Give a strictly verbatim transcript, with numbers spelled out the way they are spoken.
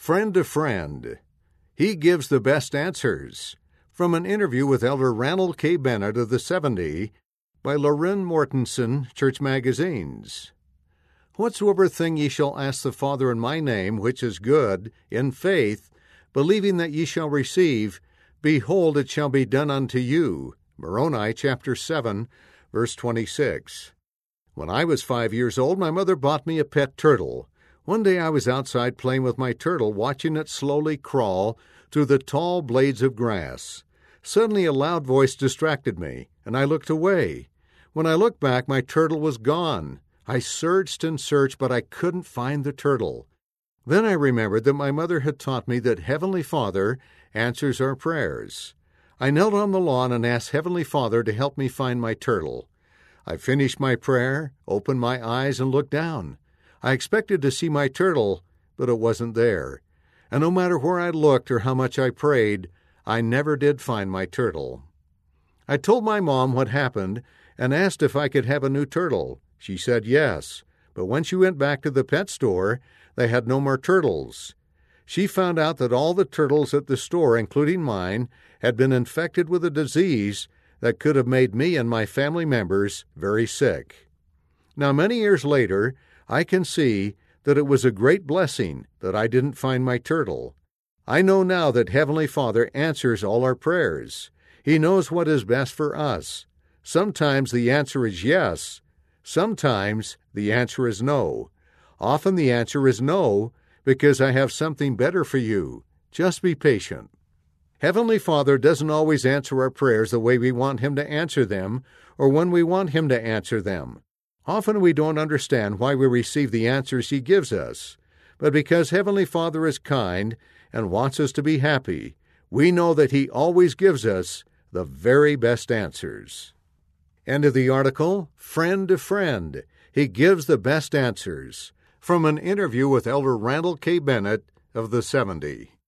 Friend to Friend. He gives the best answers. From an interview with Elder Randall K. Bennett of the seventy by Loren Mortensen, Church Magazines. Whatsoever thing ye shall ask the Father in my name, which is good, in faith, believing that ye shall receive, behold, it shall be done unto you. Moroni chapter seven, verse twenty-six. When I was five years old, my mother bought me a pet turtle. One day I was outside playing with my turtle, watching it slowly crawl through the tall blades of grass. Suddenly a loud voice distracted me, and I looked away. When I looked back, my turtle was gone. I searched and searched, but I couldn't find the turtle. Then I remembered that my mother had taught me that Heavenly Father answers our prayers. I knelt on the lawn and asked Heavenly Father to help me find my turtle. I finished my prayer, opened my eyes, and looked down. I expected to see my turtle, but it wasn't there. And no matter where I looked or how much I prayed, I never did find my turtle. I told my mom what happened and asked if I could have a new turtle. She said yes, but when she went back to the pet store, they had no more turtles. She found out that all the turtles at the store, including mine, had been infected with a disease that could have made me and my family members very sick. Now, many years later, I can see that it was a great blessing that I didn't find my turtle. I know now that Heavenly Father answers all our prayers. He knows what is best for us. Sometimes the answer is yes. Sometimes the answer is no. Often the answer is no, because I have something better for you. Just be patient. Heavenly Father doesn't always answer our prayers the way we want Him to answer them, or when we want Him to answer them. Often we don't understand why we receive the answers He gives us. But because Heavenly Father is kind and wants us to be happy, we know that He always gives us the very best answers. End of the article, Friend to Friend. He gives the best answers. From an interview with Elder Randall K. Bennett of the seventy.